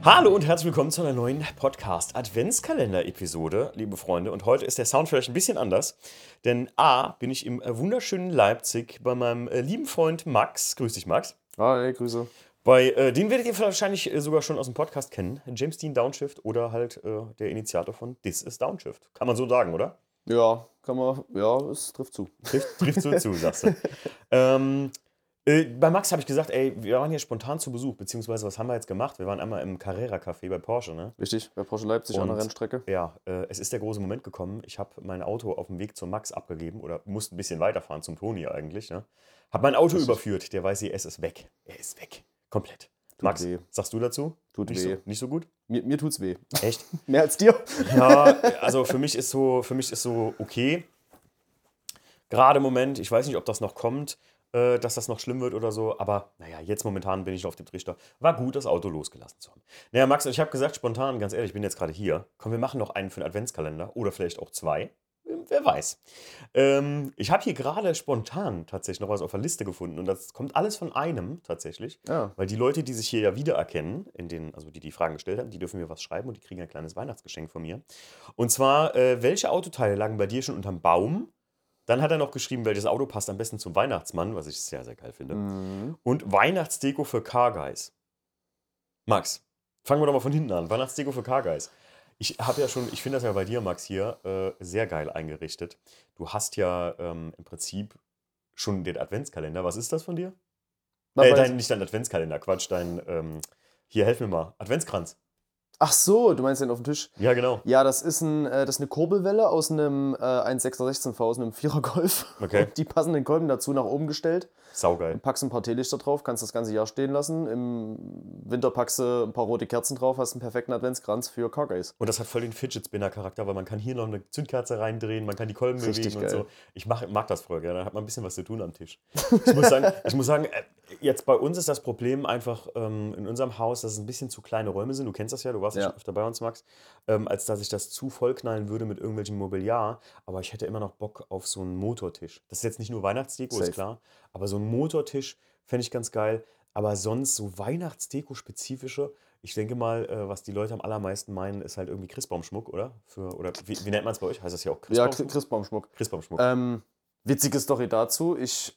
Hallo und herzlich willkommen zu einer neuen Podcast-Adventskalender-Episode, liebe Freunde. Und heute ist der Sound vielleicht ein bisschen anders, denn A, bin ich im wunderschönen Leipzig bei meinem lieben Freund Max. Grüß dich, Max. Hey, Grüße. Den werdet ihr wahrscheinlich sogar schon aus dem Podcast kennen. James Dean Downshift oder halt der Initiator von This is Downshift. Kann man so sagen, oder? Ja, es trifft zu. Trifft so zu, sagst du. Bei Max habe ich gesagt, ey, wir waren hier spontan zu Besuch, beziehungsweise was haben wir jetzt gemacht? Wir waren einmal im Carrera-Café bei Porsche, ne? Richtig, bei Porsche Leipzig an der Und Rennstrecke. ja, es ist der große Moment gekommen. Ich habe mein Auto auf dem Weg zum Max abgegeben oder musste ein bisschen weiterfahren zum Toni eigentlich, ne? Hab mein Auto Richtig. überführt. Der weiß, es ist weg. Er ist weg. Komplett. Max, weh. sagst du dazu? Tut nicht weh. So, nicht so gut? Mir tut's weh. Echt? Mehr als dir? Ja, also für mich ist so okay. Gerade im Moment, ich weiß nicht, ob das noch kommt, dass das noch schlimm wird oder so, aber naja, jetzt momentan bin ich noch auf dem Trichter. War gut, das Auto losgelassen zu haben. Naja, Max, ich habe gesagt, spontan, ganz ehrlich, ich bin jetzt gerade hier. Komm, wir machen noch einen für den Adventskalender oder vielleicht auch zwei. Wer weiß. Ich habe hier gerade spontan tatsächlich noch was auf der Liste gefunden und das kommt alles von einem tatsächlich. Ja. Weil die Leute, die sich hier ja wiedererkennen, also die Fragen gestellt haben, die dürfen mir was schreiben und die kriegen ein kleines Weihnachtsgeschenk von mir. Und zwar, welche Autoteile lagen bei dir schon unterm Baum? Dann hat er noch geschrieben, welches Auto passt am besten zum Weihnachtsmann, was ich sehr, sehr geil finde. Und Weihnachtsdeko für Car-Guys. Max, fangen wir doch mal von hinten an. Weihnachtsdeko für Car-Guys. Ich finde das ja bei dir, Max, hier sehr geil eingerichtet. Du hast ja im Prinzip schon den Adventskalender. Was ist das von dir? Nicht dein Adventskalender, Quatsch, hier, helf mir mal. Adventskranz. Ach so, du meinst den auf dem Tisch? Ja, genau. Ja, das ist eine Kurbelwelle aus einem 1.6er16V, aus einem 4er Golf. Okay. Und die passenden Kolben dazu nach oben gestellt. Saugeil. Du packst ein paar Teelichter drauf, kannst das ganze Jahr stehen lassen. Im Winter packst du ein paar rote Kerzen drauf, hast einen perfekten Adventskranz für Car-Guys. Und das hat voll den Fidget-Spinner-Charakter, weil man kann hier noch eine Zündkerze reindrehen, man kann die Kolben Richtig bewegen und geil. so. Ich mag das voll gerne, da hat man ein bisschen was zu tun am Tisch. Ich muss sagen, jetzt bei uns ist das Problem einfach in unserem Haus, dass es ein bisschen zu kleine Räume sind. Du kennst das ja, du warst ja Ja. schon öfter bei uns, Max. Als dass ich das zu vollknallen würde mit irgendwelchem Mobiliar. Aber ich hätte immer noch Bock auf so einen Motortisch. Das ist jetzt nicht nur Weihnachtsdeko, Safe. ist klar. Aber so ein Motortisch fände ich ganz geil. Aber sonst so Weihnachtsdeko-spezifische, ich denke mal, was die Leute am allermeisten meinen, ist halt irgendwie Christbaumschmuck, oder? Oder wie nennt man es bei euch? Heißt das ja auch Ja, Christbaumschmuck? Christbaumschmuck. Christbaumschmuck. Witzige Story dazu. Ich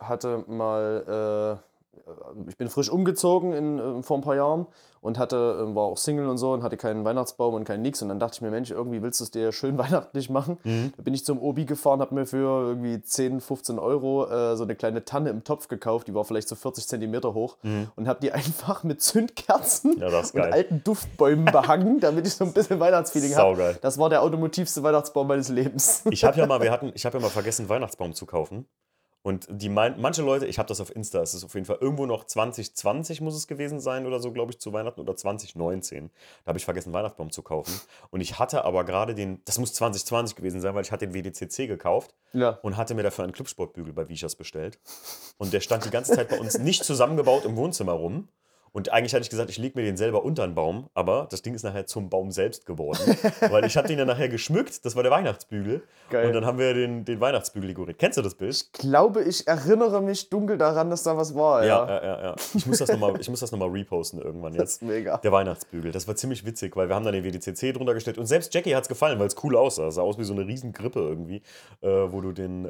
bin frisch umgezogen vor ein paar Jahren und war auch Single und so und hatte keinen Weihnachtsbaum und kein nix. Und dann dachte ich mir, Mensch, irgendwie willst du es dir schön weihnachtlich machen. Da bin ich zum Obi gefahren, habe mir für irgendwie 10, 15 Euro so eine kleine Tanne im Topf gekauft. Die war vielleicht so 40 Zentimeter hoch und habe die einfach mit Zündkerzen Ja, das ist und geil. alten Duftbäumen behangen, damit ich so ein bisschen Weihnachtsfeeling Saugeil. habe. Das war der automotivste Weihnachtsbaum meines Lebens. Ich habe ja mal vergessen, einen Weihnachtsbaum zu kaufen. Und manche Leute, ich habe das auf Insta, es ist auf jeden Fall irgendwo noch 2020 muss es gewesen sein oder so, glaube ich, zu Weihnachten oder 2019. Da habe ich vergessen, einen Weihnachtsbaum zu kaufen. Und ich hatte aber gerade das muss 2020 gewesen sein, weil ich hatte den WDCC gekauft Ja. und hatte mir dafür einen Clubsportbügel bei Wiechers bestellt. Und der stand die ganze Zeit bei uns nicht zusammengebaut im Wohnzimmer rum. Und eigentlich hatte ich gesagt, ich lege mir den selber unter den Baum, aber das Ding ist nachher zum Baum selbst geworden. Weil ich habe den dann nachher geschmückt, das war der Weihnachtsbügel. Geil. Und dann haben wir den Weihnachtsbügel dekoriert. Kennst du das Bild? Ich glaube, ich erinnere mich dunkel daran, dass da was war. Ja. Ich muss das nochmal reposten irgendwann Das jetzt. ist mega. Der Weihnachtsbügel. Das war ziemlich witzig, weil wir haben dann den WDCC drunter gestellt. Und selbst Jackie hat es gefallen, weil es cool aussah. Es sah aus wie so eine riesen Grippe irgendwie, wo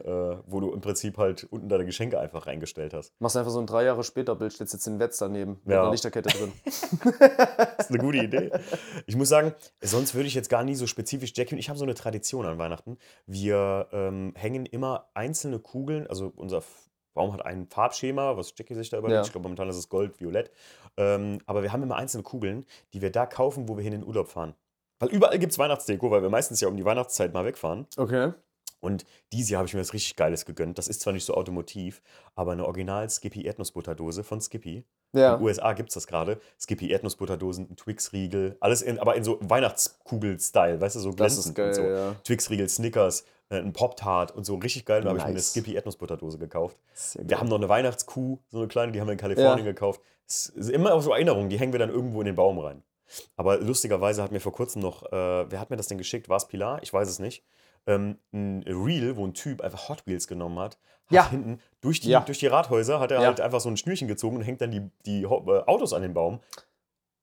du im Prinzip halt unten deine Geschenke einfach reingestellt hast. Machst einfach so ein 3 Jahre später Bild, steht jetzt in Wetz daneben, mit Ja. einer Lichterkette drin. Das ist eine gute Idee. Ich muss sagen, sonst würde ich jetzt gar nie so spezifisch Jackie und ich habe so eine Tradition an Weihnachten. Wir hängen immer einzelne Kugeln, also unser Baum hat ein Farbschema, was Jackie sich da überlegt. Ja. Ich glaube, momentan ist es Gold, Violett. Aber wir haben immer einzelne Kugeln, die wir da kaufen, wo wir hin in den Urlaub fahren. Weil überall gibt es Weihnachtsdeko, weil wir meistens ja um die Weihnachtszeit mal wegfahren. Okay. Und dieses Jahr habe ich mir was richtig Geiles gegönnt. Das ist zwar nicht so automotiv, aber eine original Skippy Erdnussbutterdose von Skippy. Ja. In den USA gibt es das gerade. Skippy Erdnussbutterdosen, ein Twix-Riegel, alles aber in so Weihnachtskugel-Style, weißt du, so Das ist glänzend geil, und so. ja. Twix-Riegel, Snickers, ein Pop-Tart und so richtig geil. Da habe ich mir eine Nice. Skippy Erdnussbutterdose gekauft. Sehr Wir geil. haben noch eine Weihnachtskuh, so eine kleine, die haben wir in Kalifornien gekauft. Es ist immer auch so Erinnerungen, die hängen wir dann irgendwo in den Baum rein. Aber lustigerweise hat mir vor kurzem noch, wer hat mir das denn geschickt? War es Pilar? Ich weiß es nicht. Ein Reel, wo ein Typ einfach Hot Wheels genommen hat Ja. hinten durch die, Ja. durch die Rathäuser hat er Ja. halt einfach so ein Schnürchen gezogen und hängt dann die Autos an den Baum.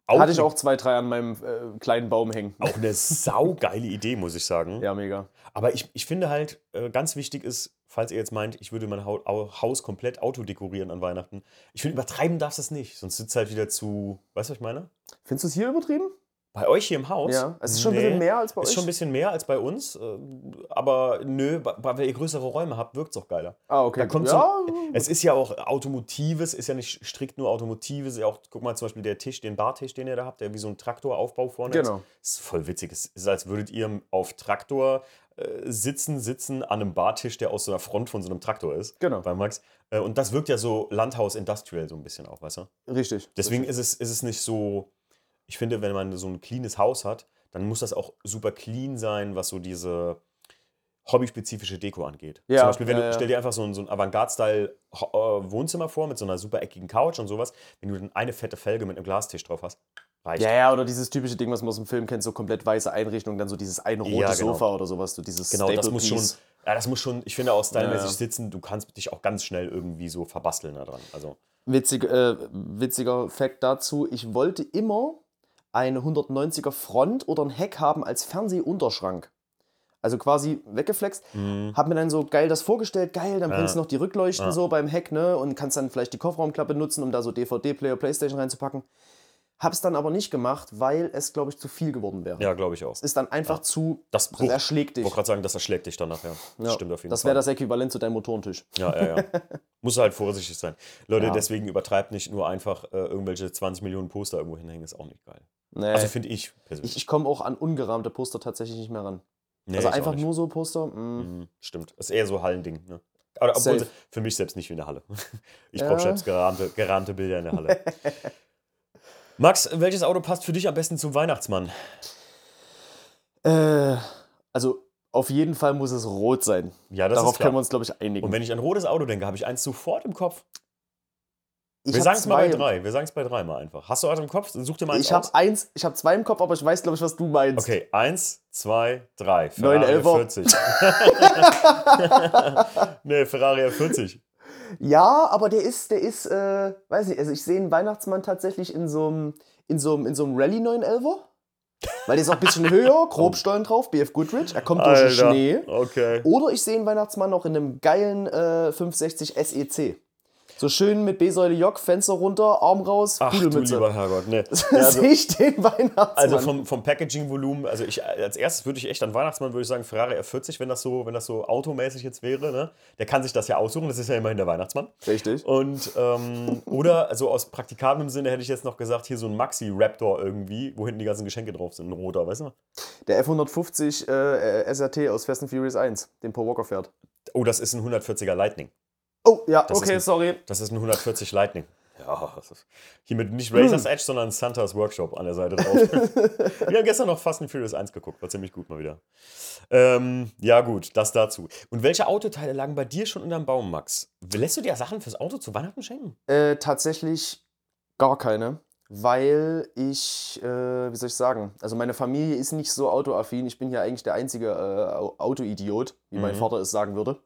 Hatte ich auch 2, 3 an meinem kleinen Baum hängen. Auch eine saugeile Idee, muss ich sagen. Ja, mega. Aber ich finde halt, ganz wichtig ist, falls ihr jetzt meint, ich würde mein Haus komplett autodekorieren an Weihnachten. Ich finde, übertreiben darfst du es nicht. Sonst sitzt halt wieder zu. Weißt du, was ich meine? Findest du es hier übertrieben? Bei euch hier im Haus? Ja, es ist schon ein bisschen mehr als bei euch. Ist schon ein bisschen mehr als bei uns. Aber nö, weil ihr größere Räume habt, wirkt es auch geiler. Ah, okay. Da kommt ja. es ist ja auch Automotives, ist ja nicht strikt nur Automotives. Ist ja auch, guck mal, zum Beispiel der Tisch, den Bartisch, den ihr da habt, der wie so ein Traktoraufbau vorne Genau. ist voll witzig. Es ist, als würdet ihr auf Traktor sitzen an einem Bartisch, der aus so einer Front von so einem Traktor ist. Genau. Bei Max. Und das wirkt ja so Landhaus-Industrial so ein bisschen auch, weißt du? Richtig. Deswegen richtig. ist es nicht so. Ich finde, wenn man so ein cleanes Haus hat, dann muss das auch super clean sein, was so diese hobbyspezifische Deko angeht. Ja, Zum Beispiel, ja. stell dir einfach so ein Avantgarde-Style-Wohnzimmer vor mit so einer super eckigen Couch und sowas. Wenn du dann eine fette Felge mit einem Glastisch drauf hast, reicht. Ja, oder dieses typische Ding, was man aus dem Film kennt, so komplett weiße Einrichtung, dann so dieses ein rotes Ja, genau. Sofa oder sowas, so dieses Genau, das Staple muss schon, Piece. ja, das muss schon, ich finde auch stylmäßig Ja. sitzen, du kannst dich auch ganz schnell irgendwie so verbasteln da dran. Also, Witziger Fact dazu, ich wollte immer eine 190er Front oder ein Heck haben als Fernsehunterschrank. Also quasi weggeflext. Hab mir dann so geil das vorgestellt, geil, dann bringst du noch die Rückleuchten so beim Heck, ne? Und kannst dann vielleicht die Kofferraumklappe nutzen, um da so DVD-Player, Playstation reinzupacken. Hab's dann aber nicht gemacht, weil es, glaube ich, zu viel geworden wäre. ja, glaube ich auch. Es ist dann einfach das Ich erschlägt dich. wollte gerade sagen, das erschlägt dich dann nachher. Das Ja, stimmt auf jeden das Fall. wäre das Äquivalent zu deinem Motorentisch. Ja. Muss halt vorsichtig sein. Leute, Ja. deswegen übertreibt nicht nur einfach irgendwelche 20 Millionen Poster irgendwo hinhängen, ist auch nicht geil. Nee. Also finde ich persönlich. Ich komme auch an ungerahmte Poster tatsächlich nicht mehr ran. Nee, Also ich auch einfach nicht. nur so Poster. Stimmt. Das ist eher so Hallending. Ne? Aber obwohl, Safe. für mich selbst nicht wie in der Halle. Ich Ja. brauche selbst gerahmte Bilder in der Halle. Max, welches Auto passt für dich am besten zum Weihnachtsmann? Also auf jeden Fall muss es rot sein. Ja, das Darauf ist klar. können wir uns, glaube ich, einigen. Und wenn ich an ein rotes Auto denke, habe ich eins sofort im Kopf. Ich Wir hab sagen es mal bei zwei- 3. Wir sagen es bei 3 mal einfach. Hast du eins im Kopf? Such dir mal eins Ich aus. habe 2 im Kopf, aber ich weiß, glaube ich, was du meinst. Okay, 1, 2, 3. 911er. Nee, Ferrari F40. Ja, aber der ist, weiß nicht, also ich sehe einen Weihnachtsmann tatsächlich in so einem Rallye 911er. Weil der ist auch ein bisschen höher, Grobstollen drauf, BF Goodrich, er kommt durch den Schnee. Okay. Oder ich sehe einen Weihnachtsmann noch in einem geilen 560 SEC. So schön mit B-Säule Jock, Fenster runter, Arm raus, Ach du Pudelmütze. lieber Herrgott, nee. Sehe ich den Weihnachtsmann. Also vom Packaging-Volumen, also als erstes würde ich echt an Weihnachtsmann, würde ich sagen, Ferrari F40, wenn das so automäßig jetzt wäre, ne? Der kann sich das ja aussuchen, das ist ja immerhin der Weihnachtsmann. Richtig. Und, oder, also aus praktikablem Sinne hätte ich jetzt noch gesagt, hier so ein Maxi-Raptor irgendwie, wo hinten die ganzen Geschenke drauf sind, ein roter, weißt du? Der F150 SRT aus Fast and Furious 1, den Paul Walker fährt. Oh, das ist ein 140er Lightning. Oh, ja, Das okay, ist sorry. Das ist ein 140 Lightning. Ja, das ist hier mit nicht Razor's Edge, sondern Santas Workshop an der Seite drauf. Wir haben gestern noch Fast and Furious 1 geguckt, war ziemlich gut mal wieder. Ja gut, das dazu. Und welche Autoteile lagen bei dir schon unterm Baum, Max? Lässt du dir Sachen fürs Auto zu Weihnachten schenken? Tatsächlich gar keine, weil ich, wie soll ich sagen, also meine Familie ist nicht so autoaffin. Ich bin hier eigentlich der einzige Autoidiot, wie mein Vater es sagen würde.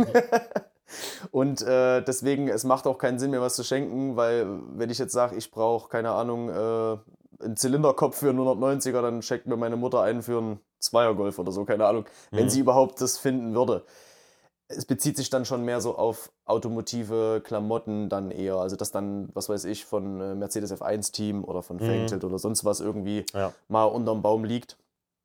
Und deswegen, es macht auch keinen Sinn, mir was zu schenken, weil wenn ich jetzt sage, ich brauche, keine Ahnung, einen Zylinderkopf für einen 190er, dann schenkt mir meine Mutter einen für einen Zweier-Golf oder so, keine Ahnung, wenn sie überhaupt das finden würde. Es bezieht sich dann schon mehr so auf automotive Klamotten dann eher, also dass dann, was weiß ich, von Mercedes F1-Team oder von Franktilt oder sonst was irgendwie mal unterm Baum liegt.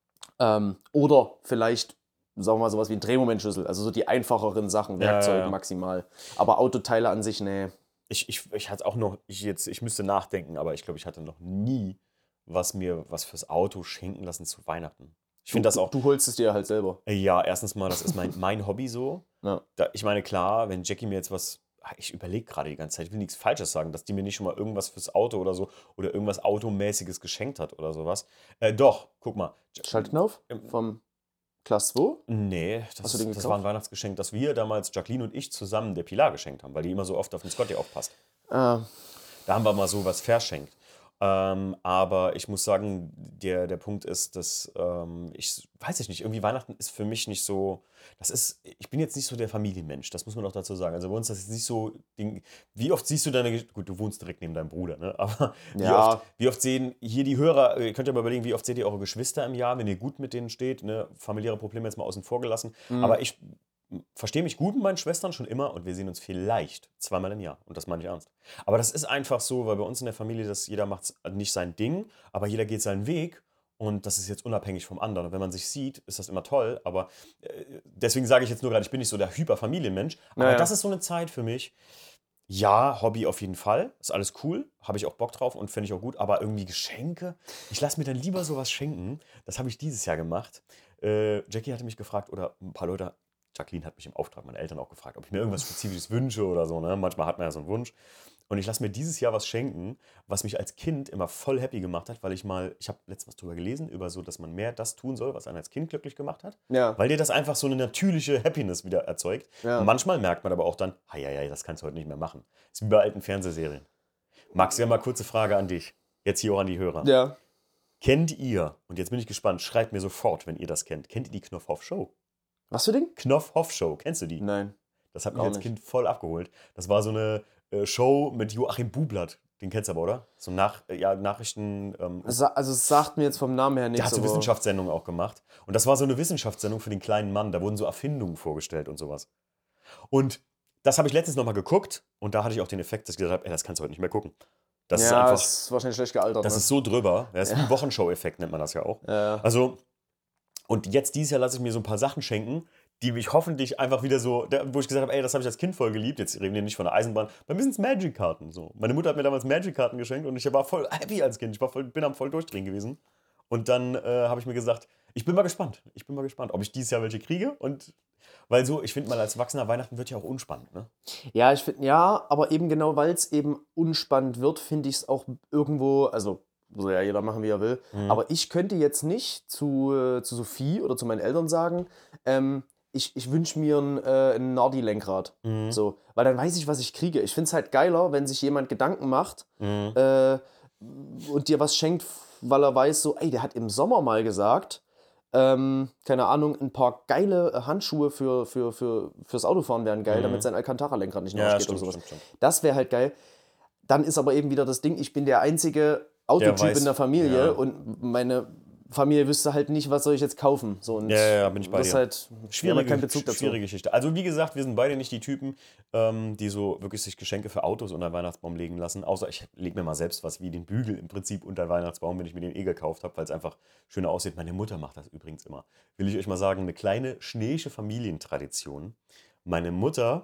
Oder vielleicht sagen wir mal sowas wie ein Drehmomentschlüssel, also so die einfacheren Sachen, Werkzeug maximal. Aber Autoteile an sich, nee. Ich hatte auch noch, ich müsste nachdenken, aber ich glaube, ich hatte noch nie was fürs Auto schenken lassen zu Weihnachten. Ich finde das auch. Du holst es dir halt selber. Ja, erstens mal, das ist mein Hobby so. Ja. Ich meine, klar, wenn Jackie mir jetzt was. Ich überlege gerade die ganze Zeit, ich will nichts Falsches sagen, dass die mir nicht schon mal irgendwas fürs Auto oder so oder irgendwas Automäßiges geschenkt hat oder sowas. Doch, guck mal. Schaltknopf vom Class 2? Nee, das war ein Weihnachtsgeschenk, das wir damals, Jacqueline und ich, zusammen der Pilar geschenkt haben, weil die immer so oft auf den Scotty aufpasst. Da haben wir mal so was verschenkt. Aber ich muss sagen, der Punkt ist, dass ich weiß ich nicht, irgendwie Weihnachten ist für mich nicht so, ich bin jetzt nicht so der Familienmensch, das muss man auch dazu sagen. Also bei uns das ist nicht so, wie oft siehst du gut, du wohnst direkt neben deinem Bruder, ne? Aber Ja, wie oft sehen hier die Hörer, ihr könnt ja mal überlegen, wie oft seht ihr eure Geschwister im Jahr, wenn ihr gut mit denen steht, ne? Familiäre Probleme jetzt mal außen vor gelassen. Aber ich verstehe mich gut mit meinen Schwestern schon immer und wir sehen uns vielleicht zweimal im Jahr. Und das meine ich ernst. Aber das ist einfach so, weil bei uns in der Familie, dass jeder macht nicht sein Ding, aber jeder geht seinen Weg. Und das ist jetzt unabhängig vom anderen. Und wenn man sich sieht, ist das immer toll. Aber deswegen sage ich jetzt nur gerade, ich bin nicht so der Hyperfamilienmensch. Aber naja. das ist so eine Zeit für mich. Ja, Hobby auf jeden Fall. Ist alles cool. Habe ich auch Bock drauf und finde ich auch gut. Aber irgendwie Geschenke. Ich lasse mir dann lieber sowas schenken. Das habe ich dieses Jahr gemacht. Jackie hatte mich gefragt, oder ein paar Leute, Jacqueline hat mich im Auftrag meiner Eltern auch gefragt, ob ich mir irgendwas Spezifisches wünsche oder so. Ne? Manchmal hat man ja so einen Wunsch. Und ich lasse mir dieses Jahr was schenken, was mich als Kind immer voll happy gemacht hat, weil ich habe letztens was drüber gelesen, über so, dass man mehr das tun soll, was einen als Kind glücklich gemacht hat. Ja, Weil dir das einfach so eine natürliche Happiness wieder erzeugt. Und ja. manchmal merkt man aber auch dann, ja, das kannst du heute nicht mehr machen. Das ist wie bei alten Fernsehserien. Max, ja mal kurze Frage an dich. Jetzt hier auch an die Hörer. Ja. Kennt ihr, und jetzt bin ich gespannt, schreibt mir sofort, wenn ihr das kennt ihr die Knopfhoff-Show? Was für Ding? Knopfhoff-Show, kennst du die? Nein. Das hat mich Gar als nicht. Kind voll abgeholt. Das war so eine Show mit Joachim Bublatt. Den kennst du aber, oder? So Nachrichten. Also es sagt mir jetzt vom Namen her Der nichts, hat so aber Wissenschaftssendungen auch gemacht. Und das war so eine Wissenschaftssendung für den kleinen Mann. Da wurden so Erfindungen vorgestellt und sowas. Und das habe ich letztens nochmal geguckt. Und da hatte ich auch den Effekt, dass ich gesagt habe, ey, das kannst du heute nicht mehr gucken. Das ist ja, einfach, ist wahrscheinlich schlecht gealtert. das Ne? ist so drüber. Das ist wie Wochenshow-Effekt, nennt man das ja auch. Ja. Also, und jetzt dieses Jahr lasse ich mir so ein paar Sachen schenken, die mich hoffentlich einfach wieder so, wo ich gesagt habe, ey, das habe ich als Kind voll geliebt. Jetzt reden wir nicht von der Eisenbahn. Bei mir sind es Magic-Karten. So. Meine Mutter hat mir damals Magic-Karten geschenkt und ich war voll happy als Kind. Bin am voll durchdrehen gewesen. Und dann habe ich mir gesagt, ich bin mal gespannt. Ob ich dieses Jahr welche kriege. Und weil so, ich finde mal, als Erwachsener Weihnachten wird ja auch unspannend, ne? Ja, ich finde, ja, aber eben genau, weil es eben unspannend wird, finde ich es auch irgendwo, also soll ja jeder machen, wie er will, aber ich könnte jetzt nicht zu Sophie oder zu meinen Eltern sagen, ich wünsche mir ein Nardi-Lenkrad. So, weil dann weiß ich, was ich kriege. Ich finde es halt geiler, wenn sich jemand Gedanken macht und dir was schenkt, weil er weiß, so, ey, der hat im Sommer mal gesagt, keine Ahnung, ein paar geile Handschuhe fürs Autofahren wären geil, damit sein Alcantara-Lenkrad nicht Ja, nachsteht oder stimmt, sowas. stimmt. Das wäre halt geil. Dann ist aber eben wieder das Ding, ich bin der einzige Autotyp weiß, in der Familie ja. und meine Familie wüsste halt nicht, was soll ich jetzt kaufen. So, und Ja, bin ich bei das ist dir. halt, wir haben halt keinen Bezug dazu. Schwierige Geschichte. Also wie gesagt, wir sind beide nicht die Typen, die so wirklich sich Geschenke für Autos unter den Weihnachtsbaum legen lassen. Außer ich lege mir mal selbst was wie den Bügel im Prinzip unter den Weihnachtsbaum, wenn ich mir den gekauft habe, weil es einfach schöner aussieht. Meine Mutter macht das übrigens immer. Will ich euch mal sagen, eine kleine schneeische Familientradition. Meine Mutter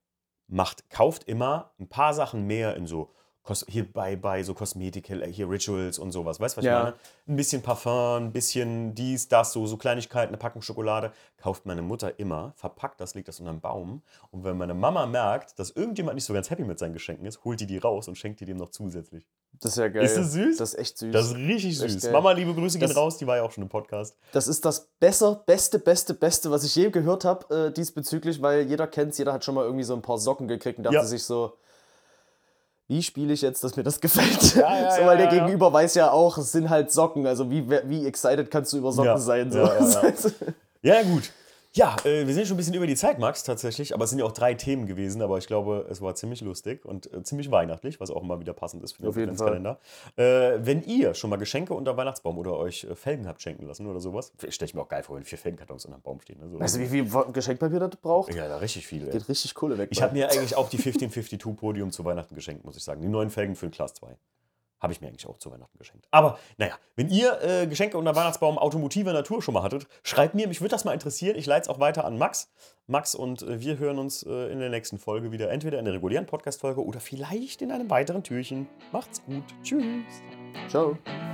kauft immer ein paar Sachen mehr in so hier bei so Kosmetik, hier Rituals und sowas. Weißt du, was ich Ja. meine? Ein bisschen Parfum, ein bisschen dies, das, so Kleinigkeiten, eine Packung Schokolade. Kauft meine Mutter immer, verpackt das, legt das unter den Baum. Und wenn meine Mama merkt, dass irgendjemand nicht so ganz happy mit seinen Geschenken ist, holt die raus und schenkt die dem noch zusätzlich. Das ist ja geil. Ist das süß? Das ist echt süß. Das ist richtig Echt süß. geil. Mama, liebe Grüße gehen Das- raus, die war ja auch schon im Podcast. Das ist das Beste, was ich je gehört habe diesbezüglich, weil jeder kennt's, jeder hat schon mal irgendwie so ein paar Socken gekriegt und dachte Ja. sich so, wie spiele ich jetzt, dass mir das gefällt? Ja, so, weil der ja. Gegenüber weiß ja auch, es sind halt Socken. Also wie excited kannst du über Socken Ja. sein? So. Ja. Ja, gut. Ja, wir sind schon ein bisschen über die Zeit, Max, tatsächlich. Aber es sind ja auch 3 Themen gewesen. Aber ich glaube, es war ziemlich lustig und ziemlich weihnachtlich, was auch immer wieder passend ist für den Auf jeden Adventskalender. Wenn ihr schon mal Geschenke unter Weihnachtsbaum oder euch Felgen habt schenken lassen oder sowas, stelle ich mir auch geil vor, wenn 4 Felgenkartons unter dem Baum stehen. Ne? So. Weißt du, wie viel Geschenkpapier das braucht? Ja, da richtig viel. Ey. Geht richtig Kohle weg. Ich habe mir eigentlich auch die 1552 Podium zu Weihnachten geschenkt, muss ich sagen. Die neuen Felgen für den Class 2. Habe ich mir eigentlich auch zu Weihnachten geschenkt. Aber naja, wenn ihr Geschenke unter Weihnachtsbaum automotiver Natur schon mal hattet, schreibt mir, mich würde das mal interessieren. Ich leite es auch weiter an Max. Max und wir hören uns in der nächsten Folge wieder. Entweder in der regulären Podcast-Folge oder vielleicht in einem weiteren Türchen. Macht's gut. Tschüss. Ciao.